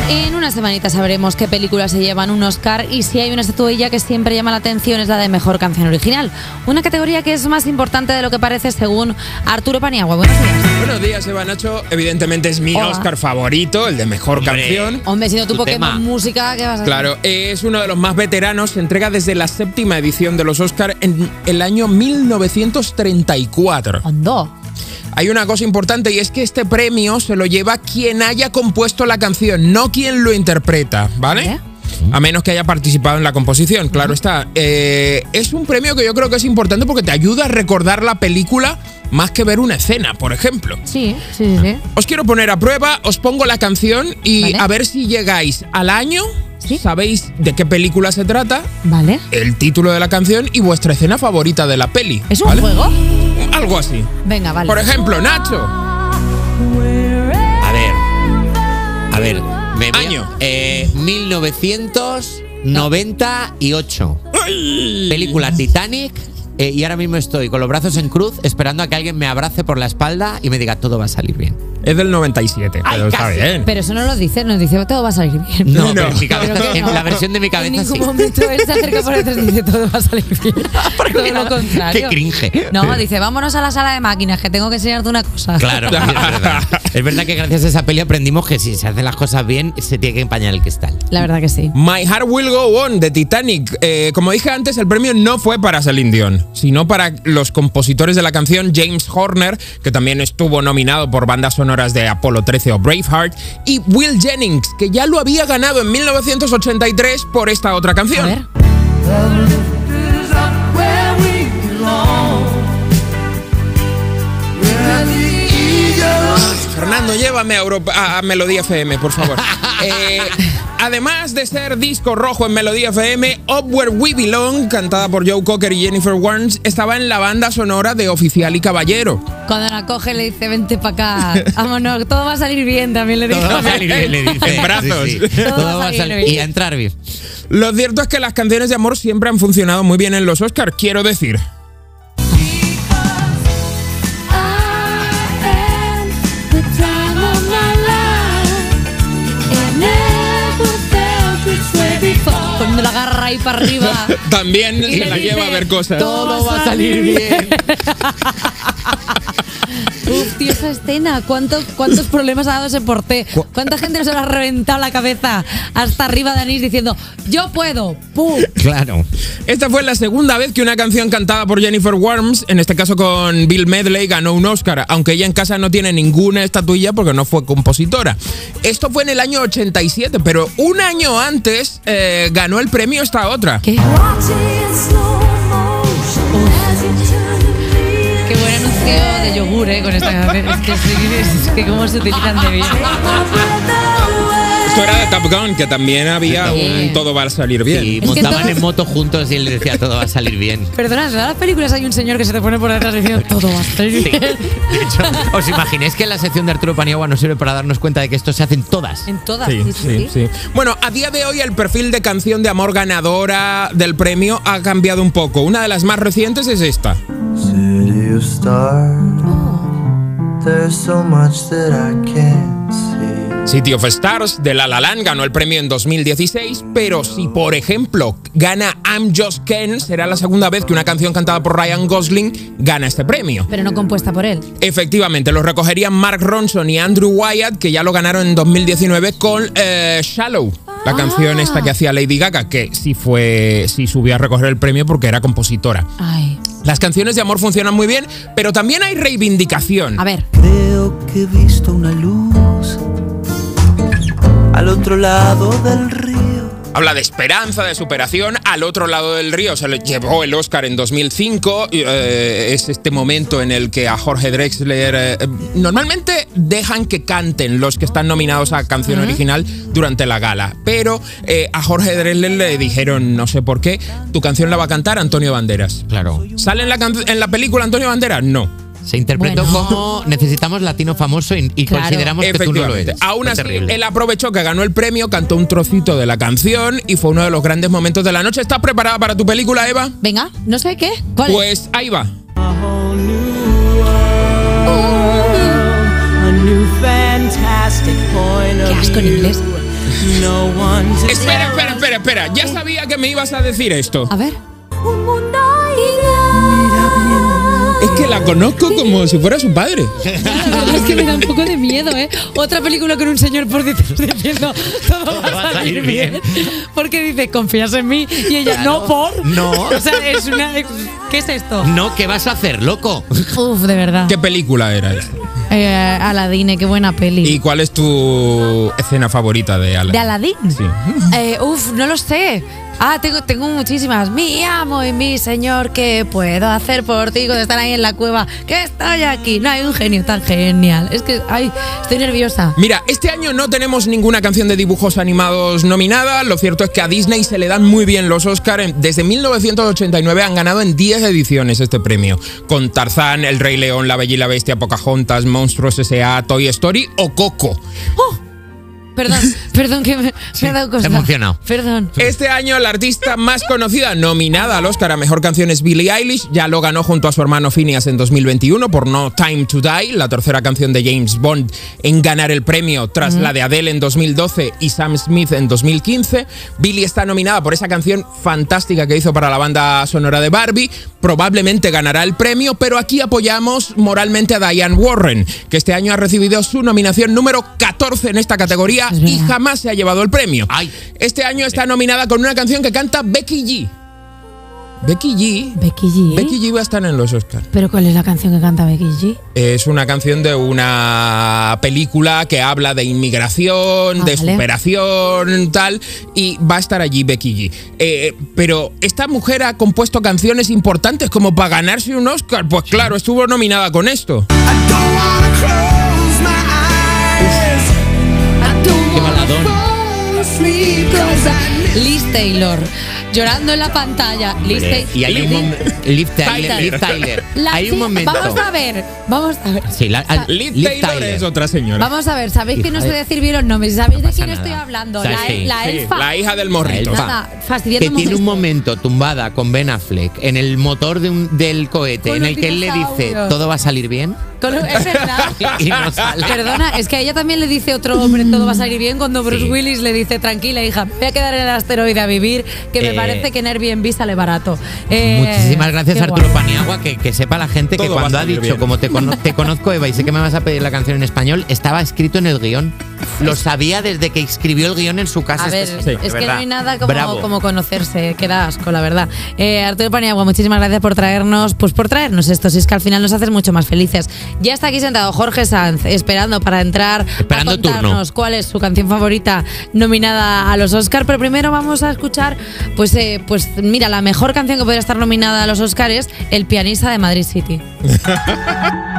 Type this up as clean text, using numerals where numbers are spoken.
En una semanita sabremos qué películas se llevan un Oscar y si hay una estatuilla que siempre llama la atención es la de Mejor Canción Original. Una categoría que es más importante de lo que parece según Arturo Paniagua. Buenos días. Buenos días, Eva Nacho. Evidentemente es mi Oscar favorito, el de Mejor Canción. Hombre, siendo tu Pokémon música, ¿qué vas a hacer? Claro, es uno de los más veteranos. Se entrega desde la 7ª edición de los Oscar en el año 1934. ¡Hondo! Hay una cosa importante y es que este premio se lo lleva quien haya compuesto la canción, no quien lo interpreta, ¿vale? A menos que haya participado en la composición, claro está. Es un premio que yo creo que es importante porque te ayuda a recordar la película más que ver una escena, por ejemplo. Sí. Os quiero poner a prueba, os pongo la canción y a ver si llegáis al año, sabéis de qué película se trata, el título de la canción y vuestra escena favorita de la peli. ¿Es un juego? Algo así. Venga, vale. Por ejemplo, Nacho. A ver. Año. 1998. ¡Ay! Película Titanic. Y ahora mismo estoy con los brazos en cruz esperando a que alguien me abrace por la espalda y me diga todo va a salir bien. Es del 97, pero está bien. Pero eso no lo dice, nos dice todo va a salir bien. No, pero en mi cabeza, en la versión de mi cabeza en ningún sí. momento él se acerca por detrás y dice todo va a salir bien. Todo lo contrario. Qué cringe. No, dice vámonos a la sala de máquinas que tengo que enseñarte una cosa. Claro, es verdad. Es verdad que gracias a esa peli aprendimos que si se hacen las cosas bien se tiene que empañar el cristal. La verdad que sí. My Heart Will Go On de Titanic. Como dije antes, el premio no fue para Celine Dion, sino para los compositores de la canción, James Horner, que también estuvo nominado por bandas sonoras de Apolo 13 o Braveheart, y Will Jennings, que ya lo había ganado en 1983 por esta otra canción. A ver. Fernando, llévame a Melodía FM, por favor. Además de ser disco rojo en Melodía FM, Up Where We Belong, cantada por Joe Cocker y Jennifer Warnes, estaba en la banda sonora de Oficial y Caballero. Cuando la coge le dice vente para acá, vámonos, todo va a salir bien, también le dice. Todo va a salir bien, le dice. En brazos. Sí. Todo va a salir bien. Y a entrar bien. Lo cierto es que las canciones de amor siempre han funcionado muy bien en los Oscars, quiero decir. Cuando la agarra ahí para arriba. También se la lleva a ver cosas. Todo va a salir bien. Uf, tío, esa escena. ¿Cuántos problemas ha dado ese porté? ¿Cuánta gente nos ha reventado la cabeza hasta arriba de anís diciendo yo puedo? ¡Pum! Claro. Esta fue la segunda vez que una canción cantada por Jennifer Warnes, en este caso con Bill Medley, ganó un Oscar, aunque ella en casa no tiene ninguna estatuilla porque no fue compositora. Esto fue en el año 87, pero un año antes ganó el premio esta otra. ¿Qué? Qué buen anuncio de yogur, con esta canción. Es que cómo se utilizan de bien. Esto era de Top Gun, que también había un todo va a salir bien. Y montaban en moto juntos y él le decía todo va a salir bien. Perdona, en las películas hay un señor que se te pone por detrás diciendo todo va a salir bien. De hecho, ¿os imagináis que la sección de Arturo Paniagua nos sirve para darnos cuenta de que esto se hace en todas? En todas, sí. Bueno, a día de hoy el perfil de canción de amor ganadora del premio ha cambiado un poco. Una de las más recientes es esta. City of stars, there's so much that I can't see. City of Stars de La La Land ganó el premio en 2016, pero si por ejemplo gana I'm Just Ken, será la segunda vez que una canción cantada por Ryan Gosling gana este premio. Pero no compuesta por él. Efectivamente, lo recogerían Mark Ronson y Andrew Wyatt, que ya lo ganaron en 2019 con Shallow, la canción esta que hacía Lady Gaga, que sí subió a recoger el premio porque era compositora. Ay. Las canciones de amor funcionan muy bien, pero también hay reivindicación. A ver. Creo que he visto una luz al otro lado del río. Habla de esperanza, de superación. Al otro lado del río se le llevó el Oscar en 2005. Es este momento en el que a Jorge Drexler normalmente dejan que canten los que están nominados a canción original durante la gala. Pero a Jorge Drexler le dijeron, no sé por qué, tu canción la va a cantar Antonio Banderas. Claro. ¿Sale en la película Antonio Banderas? No. Se interpretó como necesitamos latino famoso y consideramos que tú no lo eres. Aún así, terrible. Él aprovechó que ganó el premio, cantó un trocito de la canción y fue uno de los grandes momentos de la noche. ¿Estás preparada para tu película, Eva? Venga, no sé qué. ¿Cuál? Pues ahí va. Qué asco en inglés. Espera. Ya sabía que me ibas a decir esto. A ver. Es que la conozco como si fuera su padre. La verdad es que me da un poco de miedo, ¿eh? Otra película con un señor por detrás diciendo todo va a salir bien. Porque dice, confías en mí. Y ella, Claro. no, por. No. O sea, es una... ¿Qué es esto? No, ¿qué vas a hacer, loco? Uf, de verdad. ¿Qué película era esta? Aladine, qué buena peli. ¿Y cuál es tu escena favorita de Aladdin? ¿De Aladdin? Sí. No lo sé. Tengo muchísimas. Mi amo y mi señor, ¿qué puedo hacer por ti cuando están ahí en la cueva? Que estoy aquí. No hay un genio tan genial. Es que, estoy nerviosa. Mira, este año no tenemos ninguna canción de dibujos animados nominada. Lo cierto es que a Disney se le dan muy bien los Oscar. Desde 1989 han ganado en 10 ediciones este premio. Con Tarzán, El Rey León, La Bella y la Bestia, Pocahontas, Monstruos S.A., Toy Story o Coco. Perdón que me ha dado cosa. Te he emocionado. Perdón. Este año la artista más conocida nominada al Oscar a Mejor Canción es Billie Eilish. Ya lo ganó junto a su hermano Phineas en 2021 por No Time to Die, la tercera canción de James Bond en ganar el premio tras la de Adele en 2012 y Sam Smith en 2015. Billie está nominada por esa canción fantástica que hizo para la banda sonora de Barbie. Probablemente ganará el premio, pero aquí apoyamos moralmente a Diane Warren, que este año ha recibido su nominación número 14 en esta categoría y jamás se ha llevado el premio. Ay. Este año está nominada con una canción que canta Becky G. Becky G. Becky G va a estar en los Oscars. ¿Pero cuál es la canción que canta Becky G? Es una canción de una película que habla de inmigración, de vale. superación, tal, y va a estar allí Becky G. Pero esta mujer ha compuesto canciones importantes como para ganarse un Oscar. Pues claro, estuvo nominada con esto. Qué baladón. Liz Taylor, llorando en la pantalla. Y hay un momento. Liv Tyler. Hay un momento. Vamos a ver. Sí, Liz Taylor es otra señora. Vamos a ver, sabéis que no sé decir bien los nombres. ¿Sabéis de quién estoy hablando? O sea, sí. La Sí, elfa. la hija del morrito. Nada, Que fastidiándome tiene un esto. momento tumbada con Ben Affleck en el motor del cohete, Con en los el que él le dice, dinosaurios. todo va a salir bien. Es verdad. Y no sale. Perdona, es que a ella también le dice otro hombre, todo va a salir bien, cuando Bruce Willis le dice, tranquila hija, me voy a quedar en el asteroide a vivir, que me parece que en Airbnb sale barato. Muchísimas gracias, qué Arturo guay. Paniagua, que sepa la gente que Todo va a cuando ha salir dicho, bien. como te conozco, Eva, y sé que me vas a pedir la canción en español, estaba escrito en el guión. Lo sabía desde que escribió el guión en su casa. A ver, Sí, es de que no verdad. hay nada Bravo. como conocerse, queda asco, la verdad. Arturo Paniagua, muchísimas gracias por traernos esto, si es que al final nos haces mucho más felices. Ya está aquí sentado Jorge Sanz, esperando para entrar Esperando a contarnos turno. cuál es su canción favorita nominada a los Oscar, pero primero vamos a escuchar, pues mira, la mejor canción que podría estar nominada a los Oscars es El pianista de Madrid City.